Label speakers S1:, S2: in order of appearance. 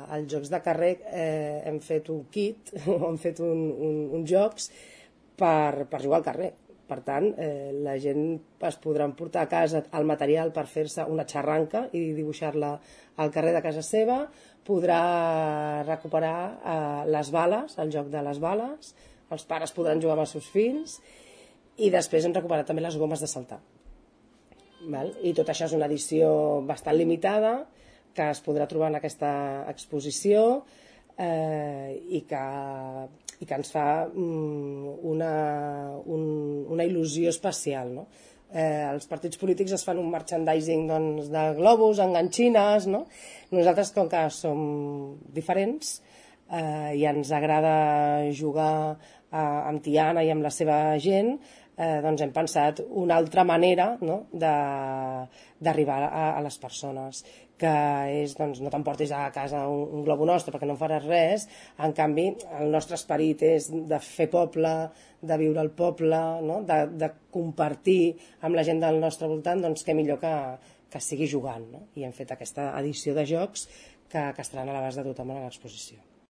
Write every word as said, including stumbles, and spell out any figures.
S1: als jocs de carrer eh, hem fet un kit, hem fet un, un, uns jocs per, per jugar al carrer. Per tant, eh, la gent es podrà portar a casa el material per fer-se una xarranca i dibuixar-la al carrer de casa seva, podrà recuperar eh, les bales, el joc de les bales, els pares podran jugar amb els seus fills i després hem recuperat també les gomes de saltar. Val? I tot això és una edició bastant limitada que es podrà trobar en aquesta exposició eh, i que i que ens fa una, un, una il·lusió especial, no? Eh, els partits polítics es fan un merchandising doncs, de globus, enganxines, no? Nosaltres, com que som diferents eh, i ens agrada jugar eh, amb Tiana i amb la seva gent, eh, doncs hem pensat una altra manera, no? d'arribar a, a les persones, que és, doncs, no t'emportis a casa un, un globo nostre perquè no en faràs res, en canvi el nostre esperit és de fer poble, de viure al poble, no? de, de compartir amb la gent del nostre voltant, doncs què millor que, que sigui jugant, no? I hem fet aquesta edició de jocs que, que estaran a l'abast de tothom a l'exposició.